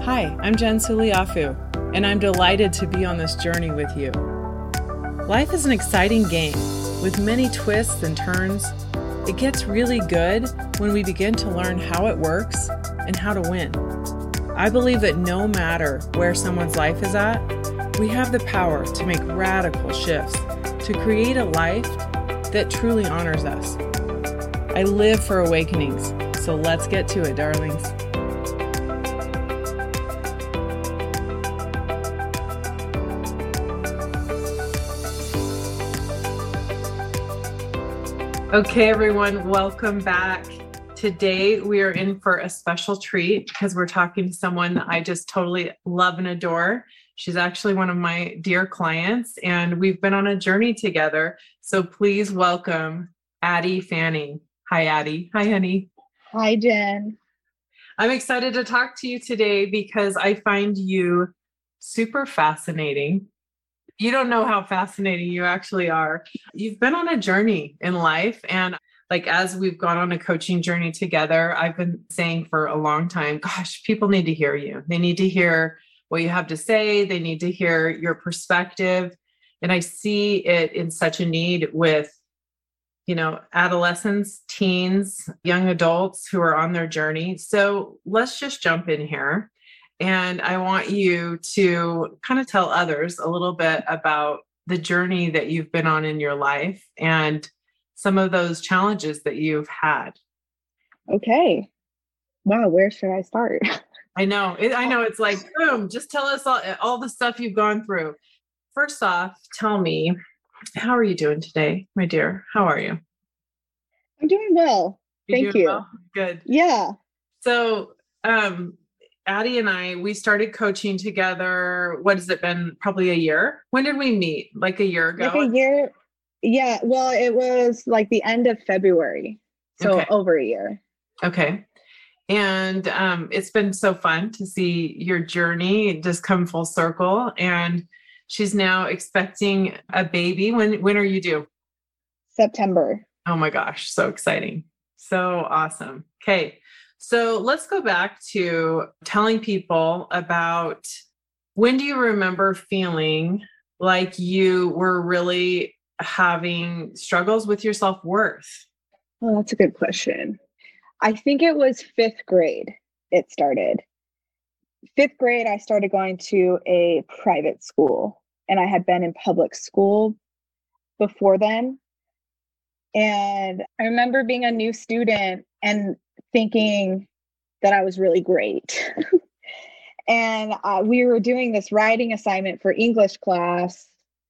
Hi, I'm Jen Suliafu, and I'm delighted to be on this journey with you. Life is an exciting game with many twists and turns. It gets really good when we begin to learn how it works and how to win. I believe that no matter where someone's life is at, we have the power to make radical shifts to create a life that truly honors us. I live for awakenings, so let's get to it, darlings. Okay, everyone, welcome back. Today, we are in for a special treat because we're talking to someone that I just totally love and adore. She's actually one of my dear clients, and we've been on a journey together. So please welcome Addie Fanning. Hi, Addie. Hi, honey. Hi, Jen. I'm excited to talk to you today because I find you super fascinating. You don't know how fascinating you actually are. You've been on a journey in life. And as we've gone on a coaching journey together, I've been saying for a long time, gosh, people need to hear you. They need to hear what you have to say. They need to hear your perspective. And I see it in such a need with, adolescents, teens, young adults who are on their journey. So let's just jump in here. And I want you to kind of tell others a little bit about the journey that you've been on in your life and some of those challenges that you've had. Okay. Wow, where should I start? I know. It's like, boom, just tell us all the stuff you've gone through. First off, tell me, how are you doing today, my dear? How are you? I'm doing well. Thank you. Well? Good. Yeah. So, Addie and I, we started coaching together. What has it been? Probably a year. When did we meet? Like a year ago? Like a year. Yeah. Well, it was like the end of February. So over a year. Okay. And it's been so fun to see your journey just come full circle. And she's now expecting a baby. When are you due? September. Oh my gosh. So exciting. So awesome. Okay. So let's go back to telling people about when do you remember feeling like you were really having struggles with your self-worth? Well, that's a good question. I think it was fifth grade it started. Fifth grade, I started going to a private school, and I had been in public school before then. And I remember being a new student and thinking that I was really great. And we were doing this writing assignment for English class.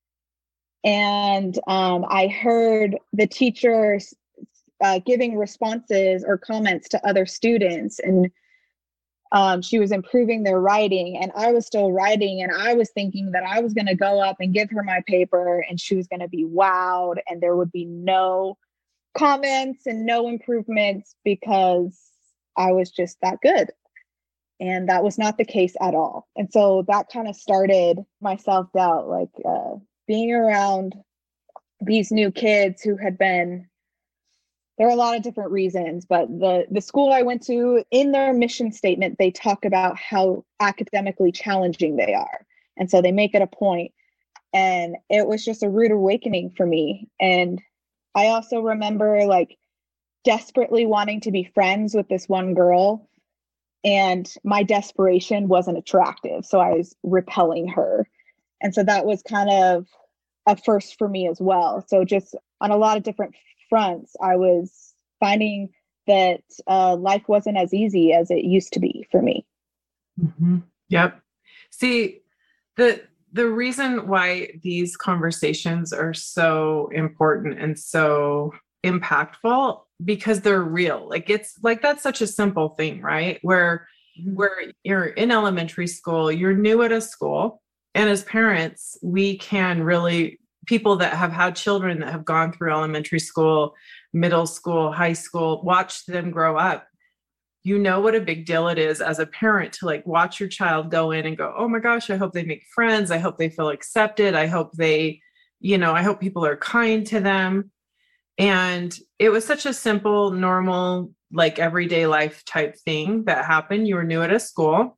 And I heard the teachers giving responses or comments to other students. And she was improving their writing. And I was still writing. And I was thinking that I was going to go up and give her my paper. And she was going to be wowed. And there would be no comments and no improvements because I was just that good. And that was not the case at all. And so that kind of started my self-doubt, being around these new kids who had been, there are a lot of different reasons, but the school I went to, in their mission statement, they talk about how academically challenging they are. And so they make it a point. And it was just a rude awakening for me. And I also remember desperately wanting to be friends with this one girl, and my desperation wasn't attractive. So I was repelling her. And so that was kind of a first for me as well. So just on a lot of different fronts, I was finding that life wasn't as easy as it used to be for me. Mm-hmm. Yep. See, the reason why these conversations are so important and so impactful, because they're real. That's such a simple thing, right? Where you're in elementary school, you're new at a school. And as parents, we can really, people that have had children that have gone through elementary school, middle school, high school, watch them grow up. You know what a big deal it is as a parent to watch your child go in and go, oh my gosh, I hope they make friends. I hope they feel accepted. I hope I hope people are kind to them. And it was such a simple, normal, everyday life type thing that happened. You were new at a school.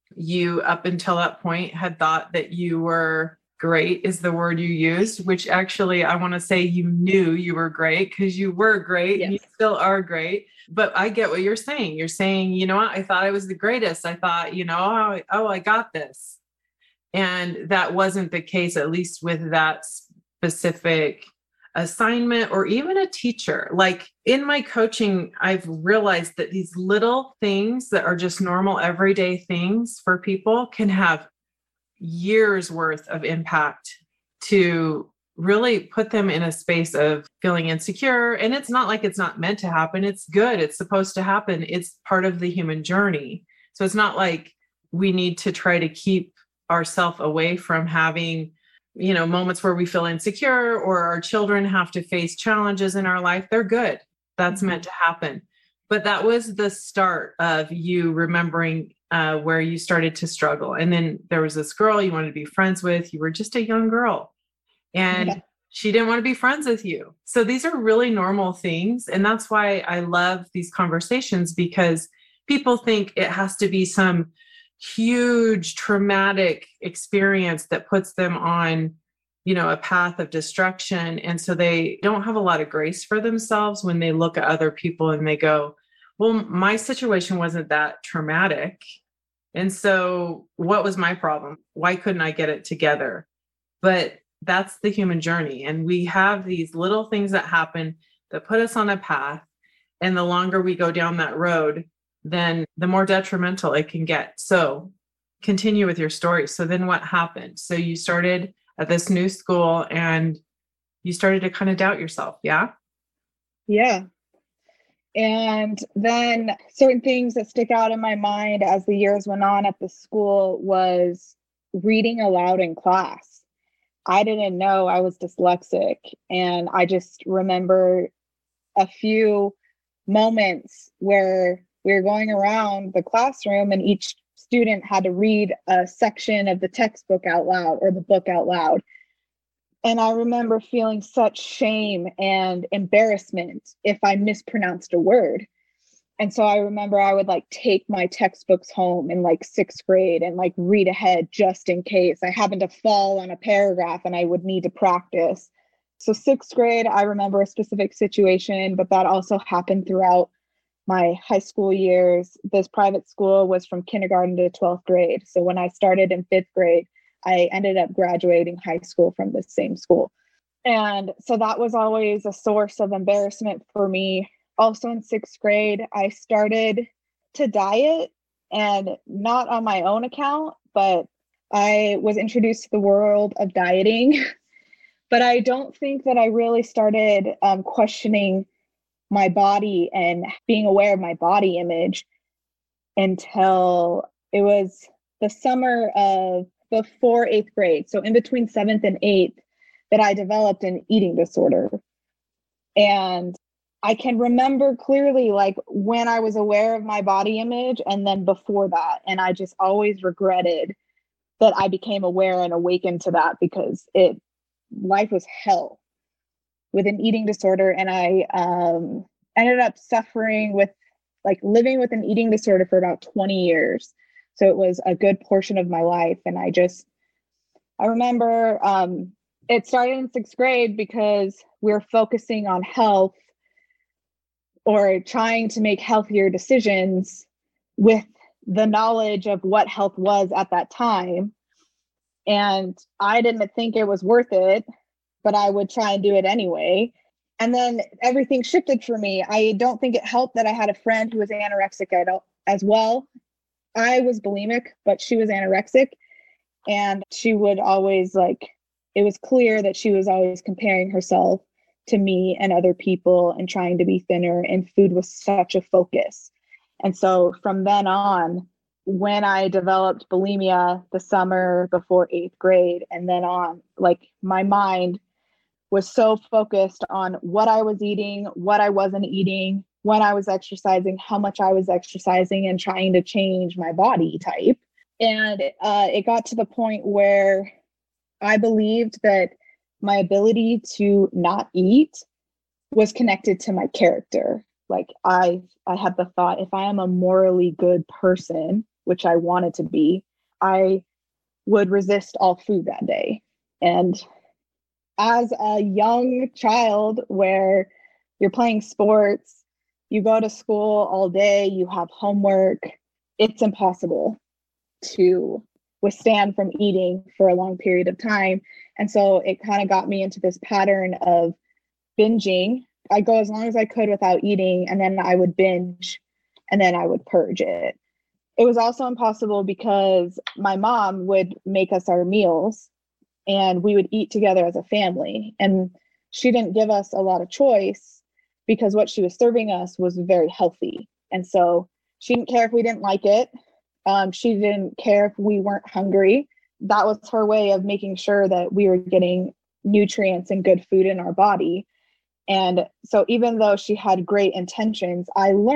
You, up until that point, had thought that you were great, is the word you used, which actually I want to say you knew you were great because you were great and you Yes. still are great. But I get what you're saying. You're saying, you know what? I thought I was the greatest. I thought, I got this. And that wasn't the case, at least with that specific assignment or even a teacher. Like in my coaching, I've realized that these little things that are just normal everyday things for people can have years worth of impact to really put them in a space of feeling insecure. And it's not like it's not meant to happen. It's good. It's supposed to happen. It's part of the human journey. So it's not like we need to try to keep ourselves away from having, moments where we feel insecure or our children have to face challenges in our life. They're good. That's meant to happen. But that was the start of you remembering where you started to struggle. And then there was this girl you wanted to be friends with. You were just a young girl and she didn't want to be friends with you. So these are really normal things. And that's why I love these conversations, because people think it has to be some huge traumatic experience that puts them on, a path of destruction. And so they don't have a lot of grace for themselves when they look at other people and they go, well, my situation wasn't that traumatic. And so what was my problem? Why couldn't I get it together? But that's the human journey. And we have these little things that happen that put us on a path. And the longer we go down that road, then the more detrimental it can get. So continue with your story. So then what happened? So you started at this new school and you started to kind of doubt yourself. Yeah. Yeah. And then certain things that stick out in my mind as the years went on at the school was reading aloud in class. I didn't know I was dyslexic. And I just remember a few moments where we were going around the classroom and each student had to read a section of the textbook out loud or the book out loud. And I remember feeling such shame and embarrassment if I mispronounced a word. And so I remember I would take my textbooks home in sixth grade and read ahead just in case I happened to fall on a paragraph and I would need to practice. So sixth grade, I remember a specific situation, but that also happened throughout my high school years. This private school was from kindergarten to 12th grade. So when I started in fifth grade, I ended up graduating high school from the same school. And so that was always a source of embarrassment for me. Also in sixth grade, I started to diet, and not on my own account, but I was introduced to the world of dieting. But I don't think that I really started questioning my body and being aware of my body image until it was the summer of before eighth grade. So in between seventh and eighth, that I developed an eating disorder. And I can remember clearly when I was aware of my body image and then before that. And I just always regretted that I became aware and awakened to that, because life was hell with an eating disorder. And I ended up suffering with living with an eating disorder for about 20 years. So it was a good portion of my life. And I remember it started in sixth grade because we're focusing on health or trying to make healthier decisions with the knowledge of what health was at that time. And I didn't think it was worth it, but I would try and do it anyway. And then everything shifted for me. I don't think it helped that I had a friend who was anorexic as well. I was bulimic, but she was anorexic. And she would always it was clear that she was always comparing herself to me and other people and trying to be thinner. And food was such a focus. And so from then on, when I developed bulimia the summer before eighth grade and then on, my mind was so focused on what I was eating, what I wasn't eating, when I was exercising, how much I was exercising, and trying to change my body type. And it got to the point where I believed that my ability to not eat was connected to my character. I had the thought, if I am a morally good person, which I wanted to be, I would resist all food that day. And as a young child where you're playing sports, you go to school all day, you have homework, it's impossible to withstand from eating for a long period of time. And so it kind of got me into this pattern of binging. I go as long as I could without eating, and then I would binge, and then I would purge it. It was also impossible because my mom would make us our meals and we would eat together as a family. And she didn't give us a lot of choice because what she was serving us was very healthy. And so she didn't care if we didn't like it. She didn't care if we weren't hungry. That was her way of making sure that we were getting nutrients and good food in our body. And so even though she had great intentions,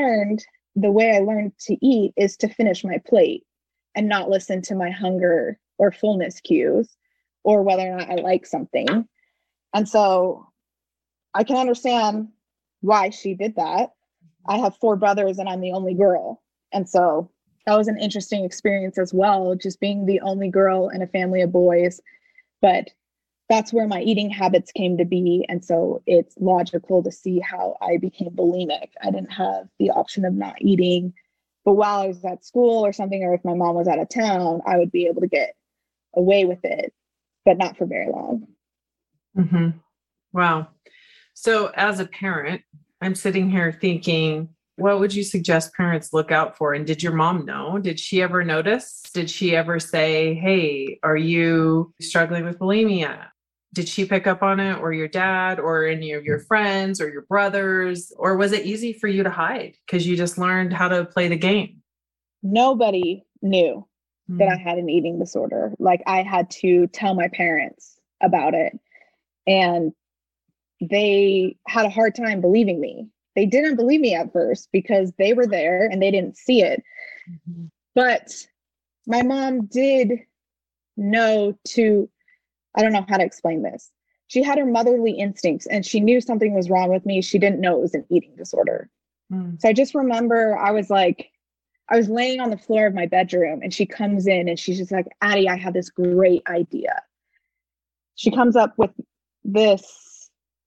the way I learned to eat is to finish my plate and not listen to my hunger or fullness cues or whether or not I like something. And so I can understand why she did that. I have 4 brothers and I'm the only girl. And so that was an interesting experience as well, just being the only girl in a family of boys. But that's where my eating habits came to be. And so it's logical to see how I became bulimic. I didn't have the option of not eating. But while I was at school or something, or if my mom was out of town, I would be able to get away with it, but not for very long. Mm-hmm. Wow. So as a parent, I'm sitting here thinking, what would you suggest parents look out for? And did your mom know? Did she ever notice? Did she ever say, hey, are you struggling with bulimia? Did she pick up on it, or your dad, or any of your friends or your brothers? Or was it easy for you to hide because you just learned how to play the game? Nobody knew that I had an eating disorder. Like, I had to tell my parents about it. And they had a hard time believing me. They didn't believe me at first because they were there and they didn't see it. Mm-hmm. But my mom did know I don't know how to explain this. She had her motherly instincts and she knew something was wrong with me. She didn't know it was an eating disorder. So I just remember I was laying on the floor of my bedroom and she comes in and she's just like, Addie, I have this great idea. She comes up with this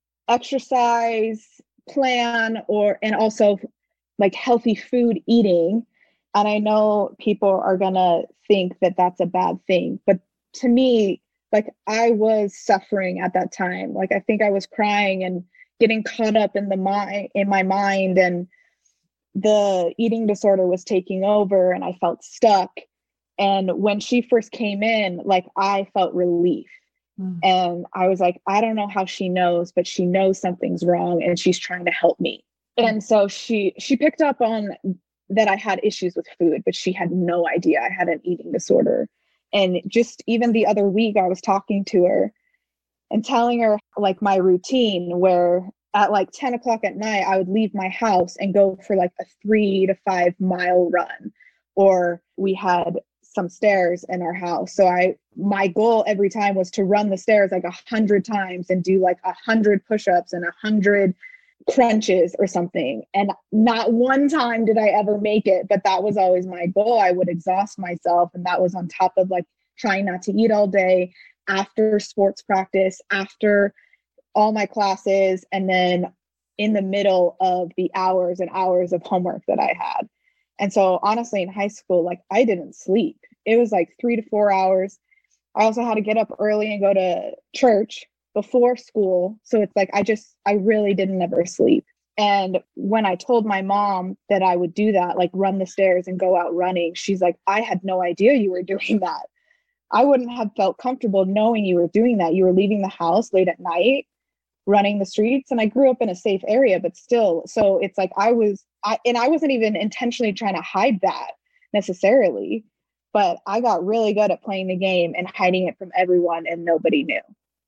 exercise plan and also like healthy food eating. And I know people are going to think that that's a bad thing, but to me, like, I was suffering at that time. Like, I think I was crying and getting caught up in my mind, and the eating disorder was taking over and I felt stuck. And when she first came in, like, I felt relief. And I was like, I don't know how she knows, but she knows something's wrong and she's trying to help me. And so she picked up on that I had issues with food, but she had no idea I had an eating disorder. And just even the other week, I was talking to her and telling her like my routine, where at like 10 o'clock at night, I would leave my house and go for like a 3 to 5 mile run. Or we had some stairs in our house. So my goal every time was to run the stairs like 100 times and do like 100 push-ups and 100 crunches or something. And not one time did I ever make it, but that was always my goal. I would exhaust myself. And that was on top of like trying not to eat all day, after sports practice, after all my classes, and then in the middle of the hours and hours of homework that I had. And so honestly, in high school, like, I didn't sleep. It was like 3 to 4 hours. I also had to get up early and go to church before school. So it's like, I really didn't ever sleep. And when I told my mom that I would do that, like run the stairs and go out running, she's like, I had no idea you were doing that. I wouldn't have felt comfortable knowing you were doing that. You were leaving the house late at night, running the streets. And I grew up in a safe area, but still. So it's like, I wasn't even intentionally trying to hide that necessarily, but I got really good at playing the game and hiding it from everyone, and nobody knew.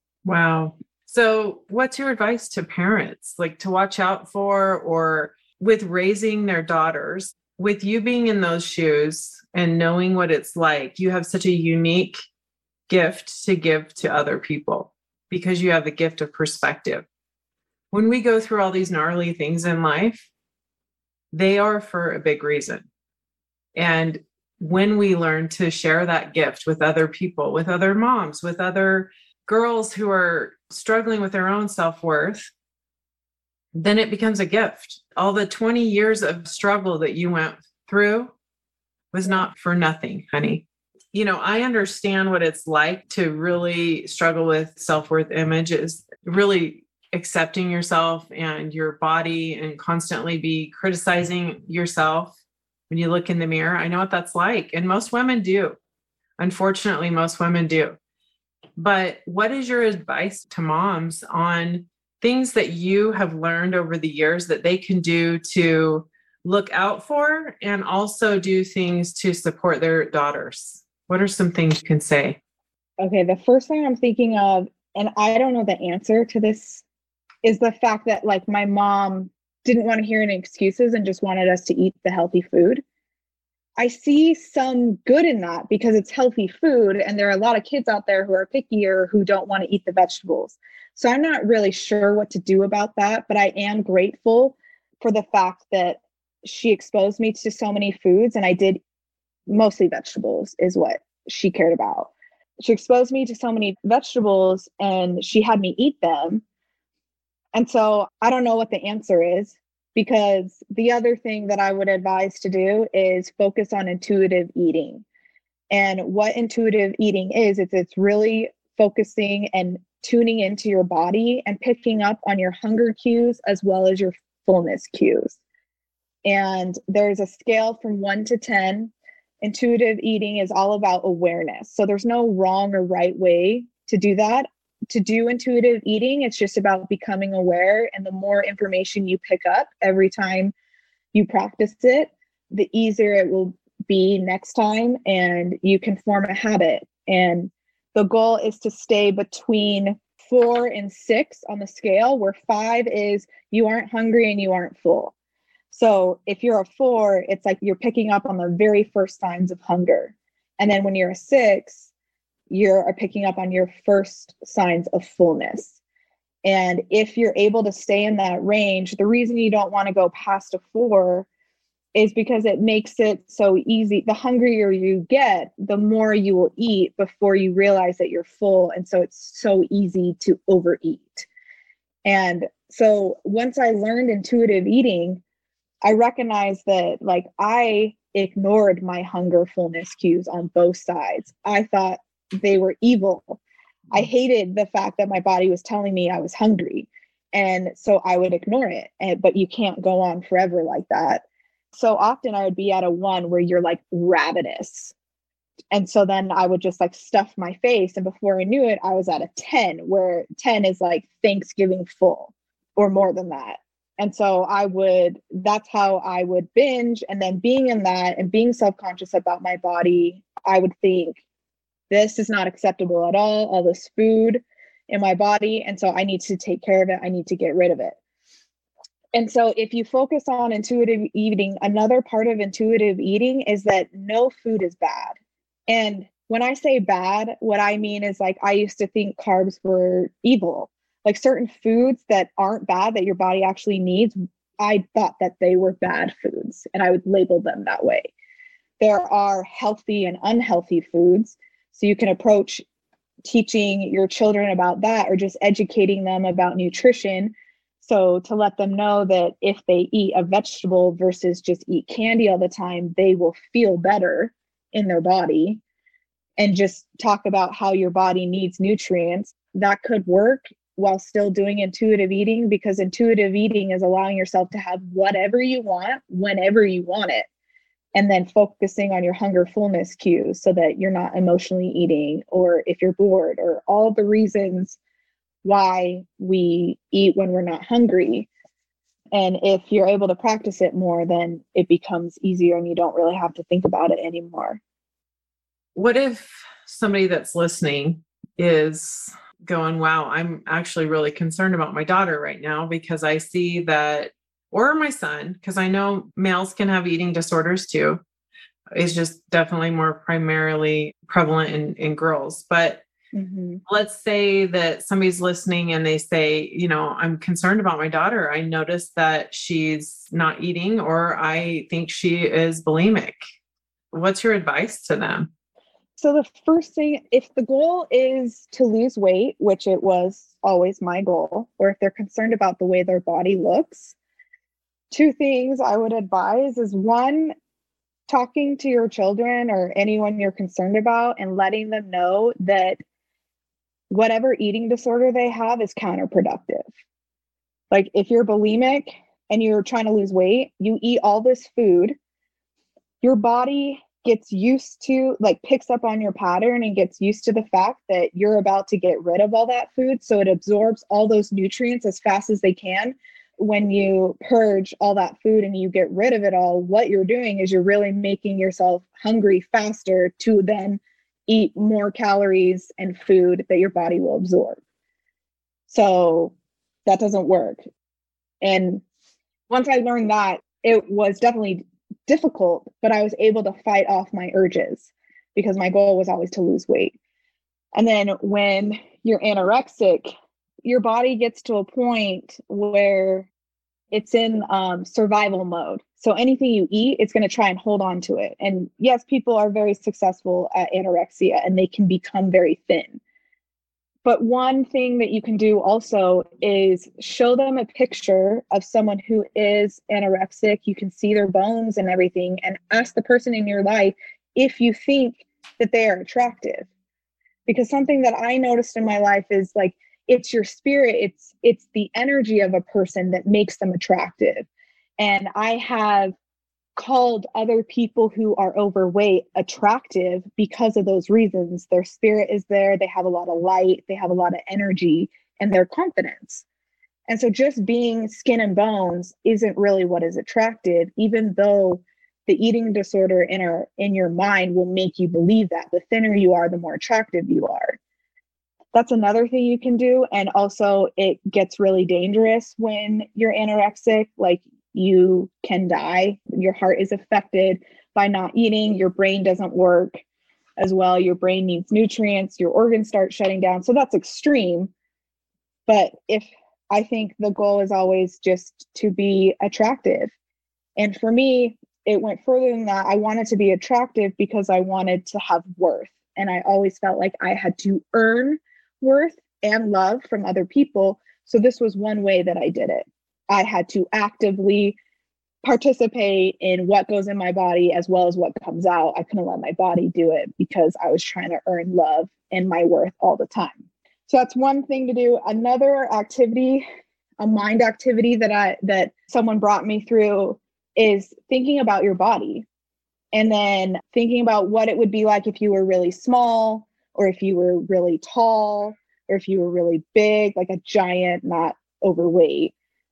Wow. So what's your advice to parents, like, to watch out for, or with raising their daughters, with you being in those shoes and knowing what it's like? You have such a unique gift to give to other people because you have the gift of perspective. When we go through all these gnarly things in life, they are for a big reason. And when we learn to share that gift with other people, with other moms, with other girls who are struggling with their own self-worth, then it becomes a gift. All the 20 years of struggle that you went through was not for nothing, honey. You know, I understand what it's like to really struggle with self-worth image, is really accepting yourself and your body and constantly be criticizing yourself when you look in the mirror. I know what that's like. And most women do. Unfortunately, most women do. But what is your advice to moms on things that you have learned over the years that they can do to look out for and also do things to support their daughters? What are some things you can say? Okay, the first thing I'm thinking of, and I don't know the answer to this, is the fact that like my mom didn't want to hear any excuses and just wanted us to eat the healthy food. I see some good in that because it's healthy food, and there are a lot of kids out there who are pickier who don't want to eat the vegetables. So I'm not really sure what to do about that, but I am grateful for the fact that she exposed me to so many foods, and I did mostly vegetables is what she cared about. She exposed me to so many vegetables and she had me eat them. And so I don't know what the answer is, because the other thing that I would advise to do is focus on intuitive eating. And what intuitive eating is, it's really focusing and tuning into your body and picking up on your hunger cues as well as your fullness cues. And there's a scale from 1 to 10. Intuitive eating is all about awareness. So there's no wrong or right way to do that. To do intuitive eating, it's just about becoming aware. And the more information you pick up every time you practice it, the easier it will be next time, and you can form a habit. And the goal is to stay between 4 and 6 on the scale, where 5 is you aren't hungry and you aren't full. So if you're a 4, it's like you're picking up on the very first signs of hunger. And then when you're a 6, you're picking up on your first signs of fullness. And if you're able to stay in that range, the reason you don't want to go past a 4 is because it makes it so easy. The hungrier you get, the more you will eat before you realize that you're full. And so it's so easy to overeat. And so once I learned intuitive eating, I recognized that like I ignored my hunger fullness cues on both sides. I thought they were evil. I hated the fact that my body was telling me I was hungry. And so I would ignore it. But you can't go on forever like that. So often I would be at a 1 where you're like ravenous. And so then I would just like stuff my face. And before I knew it, I was at a 10, where 10 is like Thanksgiving full or more than that. And so that's how I would binge. And then being in that and being self-conscious about my body, I would think, this is not acceptable at all this food in my body. And so I need to take care of it. I need to get rid of it. And so if you focus on intuitive eating, another part of intuitive eating is that no food is bad. And when I say bad, what I mean is like, I used to think carbs were evil. Like certain foods that aren't bad, that your body actually needs, I thought that they were bad foods, and I would label them that way. There are healthy and unhealthy foods. So you can approach teaching your children about that, or just educating them about nutrition. So to let them know that if they eat a vegetable versus just eat candy all the time, they will feel better in their body. And just talk about how your body needs nutrients. That could work while still doing intuitive eating, because intuitive eating is allowing yourself to have whatever you want, whenever you want it. And then focusing on your hunger fullness cues so that you're not emotionally eating, or if you're bored, or all the reasons why we eat when we're not hungry. And if you're able to practice it more, then it becomes easier and you don't really have to think about it anymore. What if somebody that's listening is going, wow, I'm actually really concerned about my daughter right now, because I see that, or my son, because I know males can have eating disorders too. It's just definitely more primarily prevalent in girls. But let's say that somebody's listening and they say, you know, I'm concerned about my daughter. I noticed that she's not eating, or I think she is bulimic. what's your advice to them? So the first thing, if the goal is to lose weight, which it was always my goal, or if they're concerned about the way their body looks, two things I would advise is one, talking to your children or anyone you're concerned about and letting them know that whatever eating disorder they have is counterproductive. Like if you're bulimic and you're trying to lose weight, you eat all this food, your body gets used to, like, picks up on your pattern and gets used to the fact that you're about to get rid of all that food. So it absorbs all those nutrients as fast as they can. When you purge all that food and you get rid of it all, what you're doing is you're really making yourself hungry faster to then eat more calories and food that your body will absorb. So that doesn't work. And once I learned that, it was definitely difficult, but I was able to fight off my urges because my goal was always to lose weight. And then when you're anorexic, your body gets to a point where it's in survival mode. So anything you eat, it's going to try and hold on to it. And yes, people are very successful at anorexia and they can become very thin. But one thing that you can do also is show them a picture of someone who is anorexic. You can see their bones and everything, and ask the person in your life if you think that they are attractive. Because something that I noticed in my life is, like, it's your spirit, it's the energy of a person that makes them attractive. And I have called other people who are overweight attractive because of those reasons. Their spirit is there, they have a lot of light, they have a lot of energy, and their confidence. And so just being skin and bones isn't really what is attractive, even though the eating disorder in your mind will make you believe that. The thinner you are, the more attractive you are. That's another thing you can do. And also it gets really dangerous when you're anorexic. Like, you can die. Your heart is affected by not eating. Your brain doesn't work as well. Your brain needs nutrients. Your organs start shutting down. So that's extreme. But I think the goal is always just to be attractive. And for me, it went further than that. I wanted to be attractive because I wanted to have worth. And I always felt like I had to earn worth and love from other people. So this was one way that I did it. I had to actively participate in what goes in my body as well as what comes out. I couldn't let my body do it because I was trying to earn love and my worth all the time. So that's one thing to do. Another activity, a mind activity that someone brought me through, is thinking about your body and then thinking about what it would be like if you were really small, or if you were really tall, or if you were really big, like a giant, not overweight.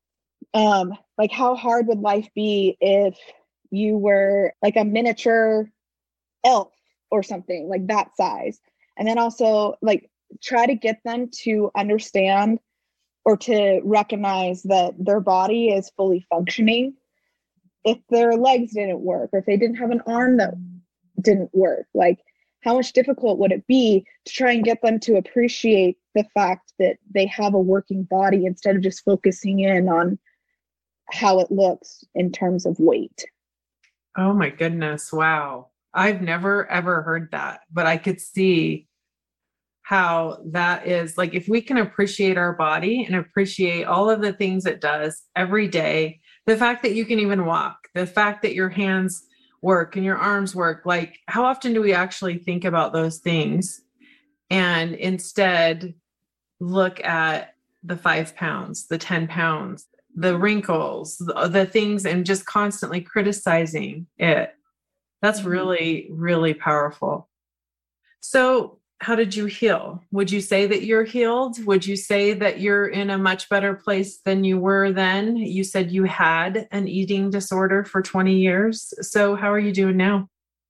Like, how hard would life be if you were like a miniature elf or something like that size? And then also, like, try to get them to understand or to recognize that their body is fully functioning. If their legs didn't work, or if they didn't have an arm that didn't work, like, how much difficult would it be to try and get them to appreciate the fact that they have a working body instead of just focusing in on how it looks in terms of weight. Oh my goodness. Wow. I've never ever heard that, but I could see how that is, like, if we can appreciate our body and appreciate all of the things it does every day, the fact that you can even walk, the fact that your hands work and your arms work, like, how often do we actually think about those things and instead look at the 5 pounds, the 10 pounds, the wrinkles, the things, and just constantly criticizing it? That's really, really powerful. So how did you heal? Would you say that you're healed? Would you say that you're in a much better place than you were then? You said you had an eating disorder for 20 years. So how are you doing now?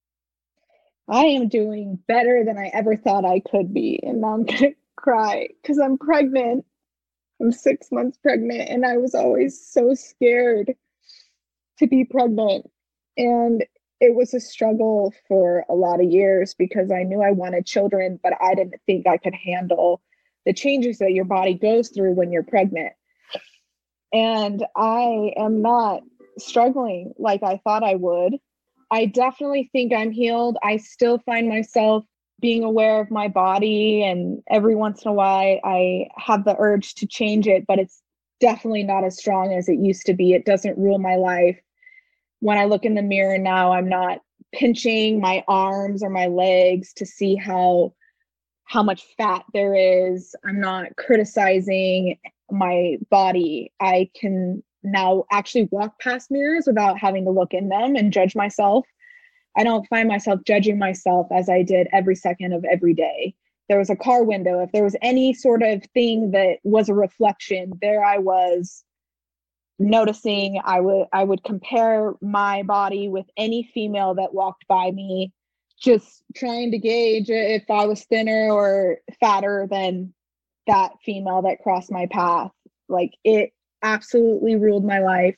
I am doing better than I ever thought I could be. And now I'm going to cry because I'm pregnant. I'm 6 months pregnant, and I was always so scared to be pregnant. And it was a struggle for a lot of years because I knew I wanted children, but I didn't think I could handle the changes that your body goes through when you're pregnant. And I am not struggling like I thought I would. I definitely think I'm healed. I still find myself being aware of my body, and every once in a while I have the urge to change it, but it's definitely not as strong as it used to be. It doesn't rule my life. When I look in the mirror now, I'm not pinching my arms or my legs to see how much fat there is. I'm not criticizing my body. I can now actually walk past mirrors without having to look in them and judge myself. I don't find myself judging myself as I did every second of every day. There was a car window. If there was any sort of thing that was a reflection, there I was noticing. I would compare my body with any female that walked by me, just trying to gauge if I was thinner or fatter than that female that crossed my path. Like, it absolutely ruled my life,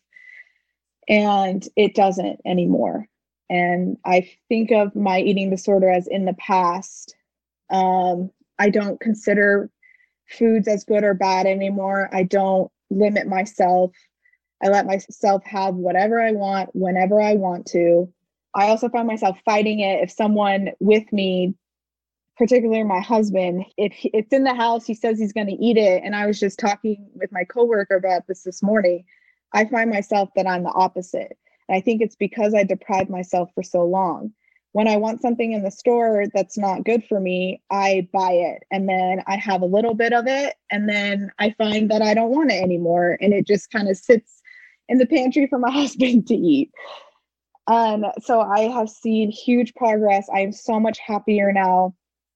and it doesn't anymore. And I think of my eating disorder as in the past. I don't consider foods as good or bad anymore. I don't limit myself. I let myself have whatever I want, whenever I want to. I also find myself fighting it if someone with me, particularly my husband, if it's in the house, he says he's going to eat it. And I was just talking with my coworker about this morning. I find myself that I'm the opposite. And I think it's because I deprived myself for so long. When I want something in the store that's not good for me, I buy it. And then I have a little bit of it. And then I find that I don't want it anymore. And it just kind of sits in the pantry for my husband to eat. And so I have seen huge progress. I am so much happier now.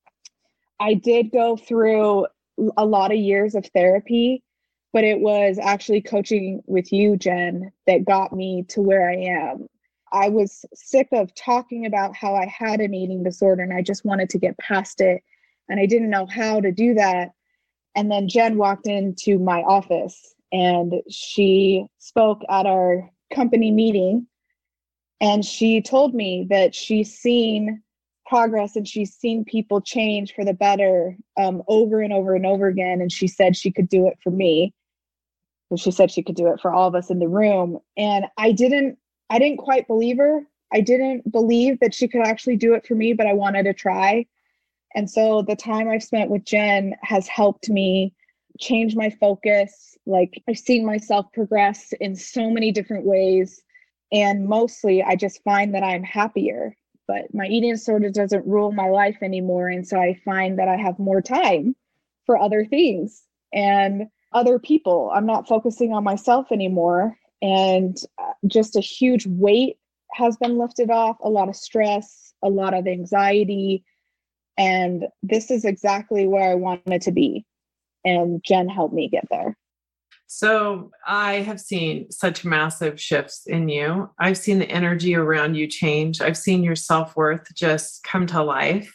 I did go through a lot of years of therapy, but it was actually coaching with you, Jen, that got me to where I am. I was sick of talking about how I had an eating disorder, and I just wanted to get past it. And I didn't know how to do that. And then Jen walked into my office and she spoke at our company meeting. And she told me that she's seen progress and she's seen people change for the better over and over and over again. And she said she could do it for me. And she said she could do it for all of us in the room. And I didn't quite believe her. I didn't believe that she could actually do it for me, but I wanted to try. And so the time I've spent with Jen has helped me change my focus. Like, I've seen myself progress in so many different ways. And mostly I just find that I'm happier, but my eating disorder doesn't rule my life anymore. And so I find that I have more time for other things and other people. I'm not focusing on myself anymore. And just a huge weight has been lifted off, a lot of stress, a lot of anxiety. And this is exactly where I wanted to be. And Jen helped me get there. So I have seen such massive shifts in you. I've seen the energy around you change. I've seen your self-worth just come to life.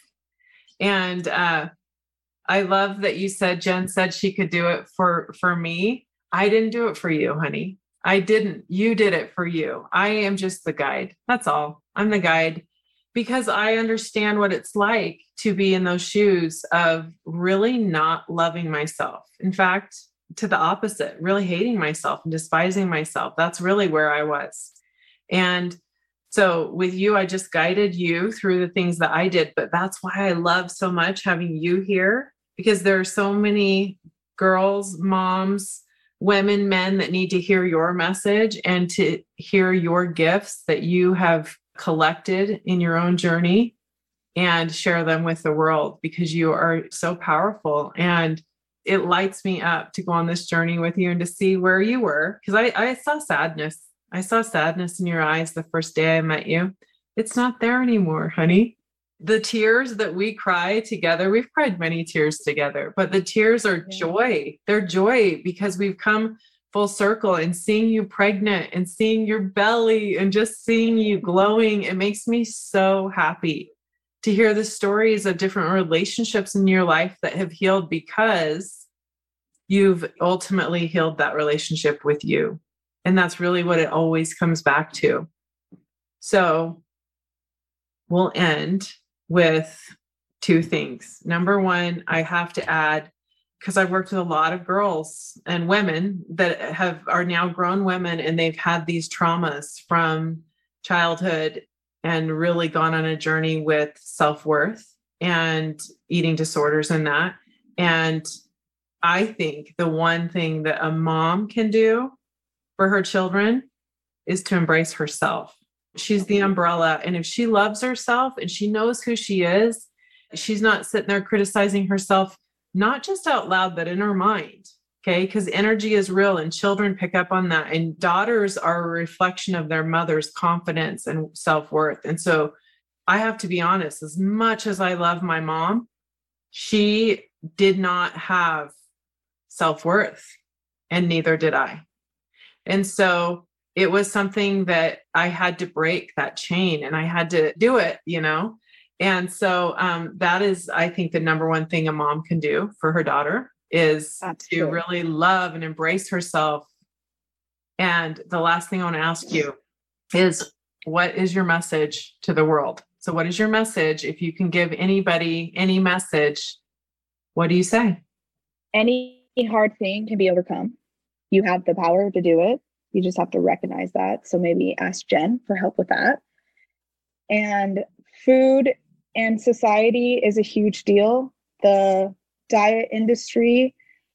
And I love that you said, Jen said she could do it for me. I didn't do it for you, honey. I didn't. You did it for you. I am just the guide. That's all. I'm the guide because I understand what it's like to be in those shoes of really not loving myself. In fact, to the opposite, really hating myself and despising myself. That's really where I was. And so with you, I just guided you through the things that I did, but that's why I love so much having you here, because there are so many girls, moms, women, men that need to hear your message and to hear your gifts that you have collected in your own journey and share them with the world, because you are so powerful. And it lights me up to go on this journey with you and to see where you were. Because I saw sadness. I saw sadness in your eyes the first day I met you. It's not there anymore, honey. The tears that we cry together, we've cried many tears together, but the tears are joy. They're joy because we've come full circle, and seeing you pregnant and seeing your belly and just seeing you glowing. It makes me so happy to hear the stories of different relationships in your life that have healed because you've ultimately healed that relationship with you. And that's really what it always comes back to. So we'll end with two things. Number one, I have to add, because I've worked with a lot of girls and women that are now grown women, and they've had these traumas from childhood and really gone on a journey with self-worth and eating disorders and that. And I think the one thing that a mom can do for her children is to embrace herself. She's the umbrella. And if she loves herself and she knows who she is, she's not sitting there criticizing herself, not just out loud, but in her mind. Okay. Because energy is real and children pick up on that. And daughters are a reflection of their mother's confidence and self-worth. And so I have to be honest, as much as I love my mom, she did not have self-worth, and neither did I. And so it was something that I had to break that chain, and I had to do it, And so that is, I think, the number one thing a mom can do for her daughter is to really love and embrace herself. And the last thing I want to ask you is, what is your message to the world? So what is your message? If you can give anybody any message, what do you say? Any hard thing can be overcome. You have the power to do it. You just have to recognize that. So maybe ask Jen for help with that. And food and society is a huge deal. The diet industry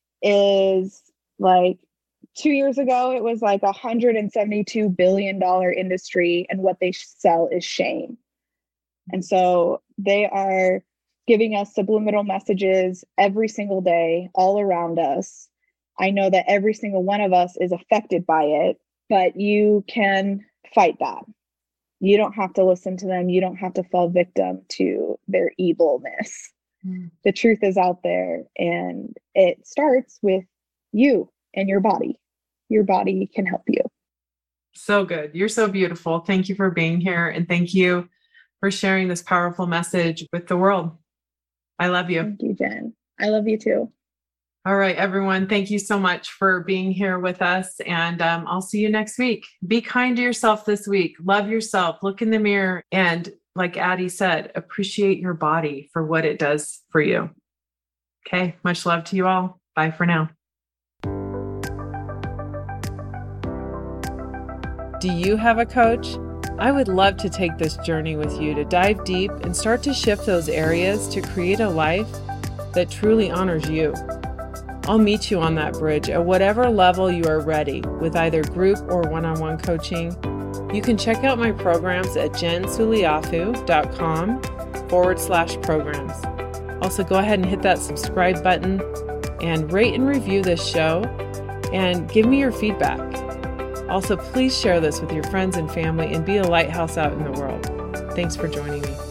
is like 2 years ago, it was like $172 billion industry, and what they sell is shame. And so they are giving us subliminal messages every single day, all around us. I know that every single one of us is affected by it, but you can fight that. You don't have to listen to them. You don't have to fall victim to their evilness. The truth is out there, and it starts with you and your body. Your body can help you. So good. You're so beautiful. Thank you for being here. And thank you for sharing this powerful message with the world. I love you. Thank you, Jen. I love you too. All right, everyone. Thank you so much for being here with us. And I'll see you next week. Be kind to yourself this week. Love yourself. Look in the mirror. And like Addie said, appreciate your body for what it does for you. Okay. Much love to you all. Bye for now. Do you have a coach? I would love to take this journey with you to dive deep and start to shift those areas to create a life that truly honors you. I'll meet you on that bridge at whatever level you are ready with either group or one-on-one coaching. You can check out my programs at jensuliafu.com/programs. Also, go ahead and hit that subscribe button and rate and review this show and give me your feedback. Also, please share this with your friends and family and be a lighthouse out in the world. Thanks for joining me.